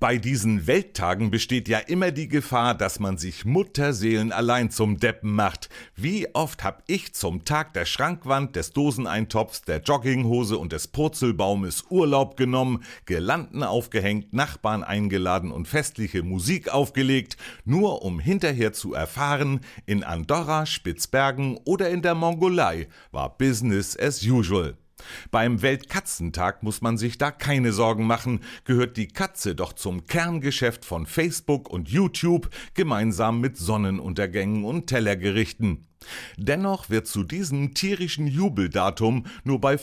Bei diesen Welttagen besteht ja immer die Gefahr, dass man sich mutterseelenallein zum Deppen macht. Wie oft hab ich zum Tag der Schrankwand, des Doseneintopfs, der Jogginghose und des Purzelbaumes Urlaub genommen, Girlanden aufgehängt, Nachbarn eingeladen und festliche Musik aufgelegt, nur um hinterher zu erfahren, in Andorra, Spitzbergen oder in der Mongolei war Business as usual. Beim Weltkatzentag muss man sich da keine Sorgen machen, gehört die Katze doch zum Kerngeschäft von Facebook und YouTube, gemeinsam mit Sonnenuntergängen und Tellergerichten. Dennoch wird zu diesem tierischen Jubeldatum nur bei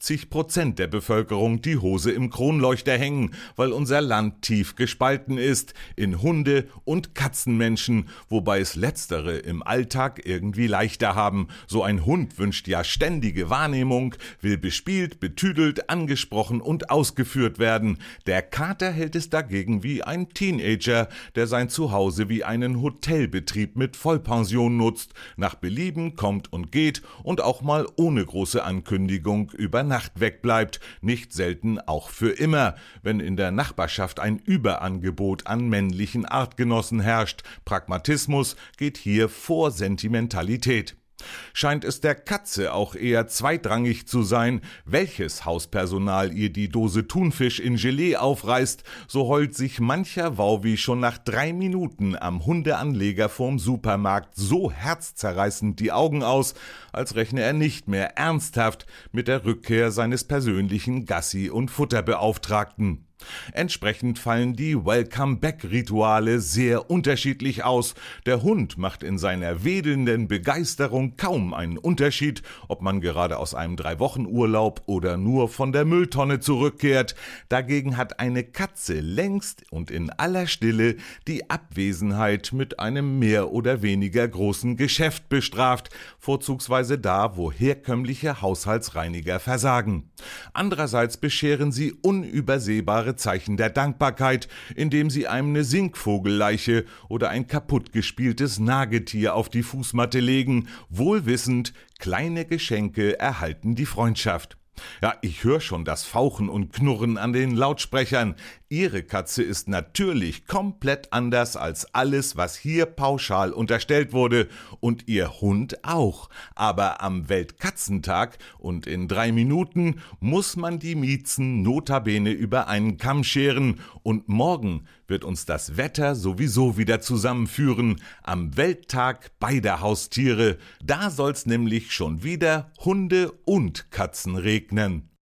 50% der Bevölkerung die Hose im Kronleuchter hängen, weil unser Land tief gespalten ist in Hunde- und Katzenmenschen, wobei es letztere im Alltag irgendwie leichter haben. So ein Hund wünscht ja ständige Wahrnehmung, will bespielt, betüdelt, angesprochen und ausgeführt werden. Der Kater hält es dagegen wie ein Teenager, der sein Zuhause wie einen Hotelbetrieb mit Vollpension nutzt, nach Belieben kommt und geht und auch mal ohne große Ankündigung über Nacht wegbleibt, nicht selten auch für immer, wenn in der Nachbarschaft ein Überangebot an männlichen Artgenossen herrscht. Pragmatismus geht hier vor Sentimentalität. Scheint es der Katze auch eher zweitrangig zu sein, welches Hauspersonal ihr die Dose Thunfisch in Gelee aufreißt, so heult sich mancher Wauwi schon nach 3 Minuten am Hundeanleger vorm Supermarkt so herzzerreißend die Augen aus, als rechne er nicht mehr ernsthaft mit der Rückkehr seines persönlichen Gassi- und Futterbeauftragten. Entsprechend fallen die Welcome-Back-Rituale sehr unterschiedlich aus. Der Hund macht in seiner wedelnden Begeisterung kaum einen Unterschied, ob man gerade aus einem 3-Wochen-Urlaub oder nur von der Mülltonne zurückkehrt. Dagegen hat eine Katze längst und in aller Stille die Abwesenheit mit einem mehr oder weniger großen Geschäft bestraft, vorzugsweise da, wo herkömmliche Haushaltsreiniger versagen. Andererseits bescheren sie unübersehbare Zeichen der Dankbarkeit, indem sie einem eine Singvogelleiche oder ein kaputtgespieltes Nagetier auf die Fußmatte legen, wohl wissend, kleine Geschenke erhalten die Freundschaft. Ja, ich höre schon das Fauchen und Knurren an den Lautsprechern. Ihre Katze ist natürlich komplett anders als alles, was hier pauschal unterstellt wurde. Und Ihr Hund auch. Aber am Weltkatzentag und in 3 Minuten muss man die Miezen notabene über einen Kamm scheren. Und morgen wird uns das Wetter sowieso wieder zusammenführen. Am Welttag beider Haustiere. Da soll's nämlich schon wieder Hunde und Katzen regnen.